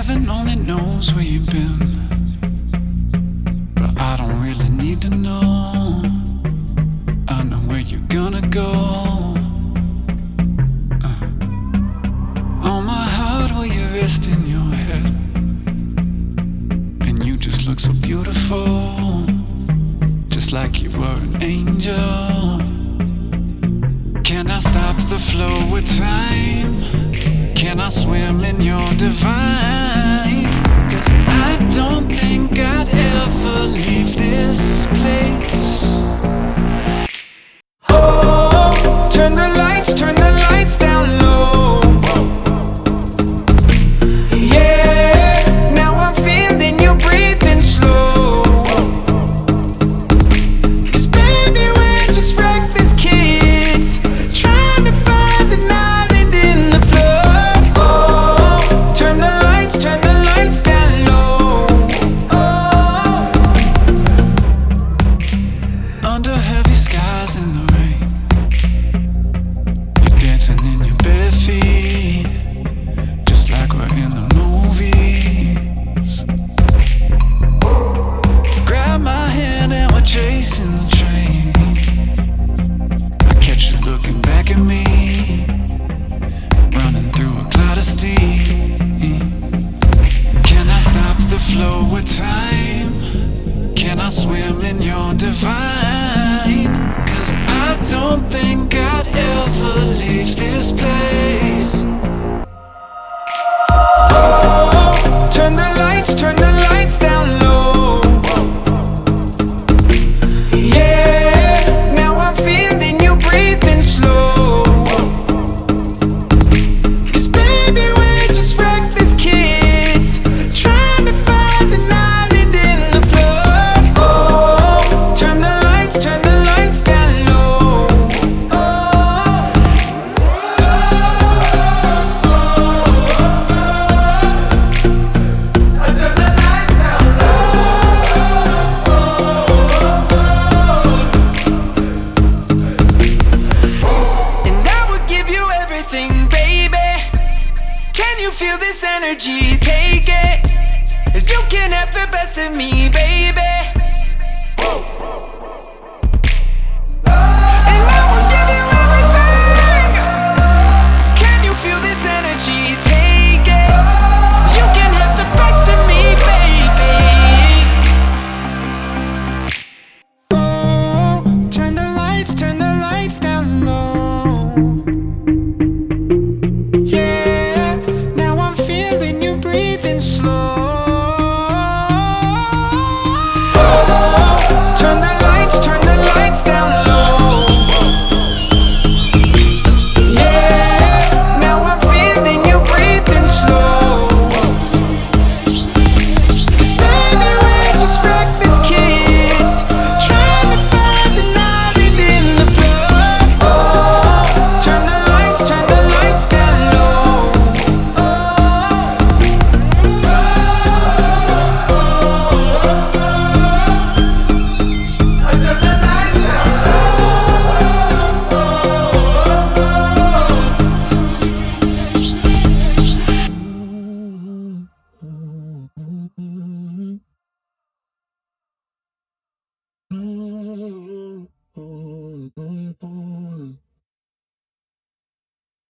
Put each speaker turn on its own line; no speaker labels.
Heaven only knows where you've been, but I don't really need to know. I know where you're gonna go. On my heart where you rest in your head, and you just look so beautiful, just like you were an angel. Can I stop the flow with time? Can I swim in your divine? 'Cause I don't think I'd ever leave this place. Oh, turn the lights down low. Yeah, now I'm feeling you breathing slow. 'Cause baby, we're just reckless kids trying to find an island in the flood. Oh, turn the lights down low. Oh, under heavy skies in the rain, you're dancing in your bare feet, just like we're in the movies. Grab my hand and we're chasing the train. I catch you looking back at me, running through a cloud of steam. Can I stop the flow with time? Can I swim in your divine? 'Cause I don't think I'd ever leave this place. Oh, turn the lights down low. Yeah, now I'm feeling you breathing slow. 'Cause baby, we're just reckless kids trying to find an island in the flood. Oh, turn the lights down low. Oh, and I would give you everything, baby. Can you feel this energy? Take it. You can have the best of me, baby.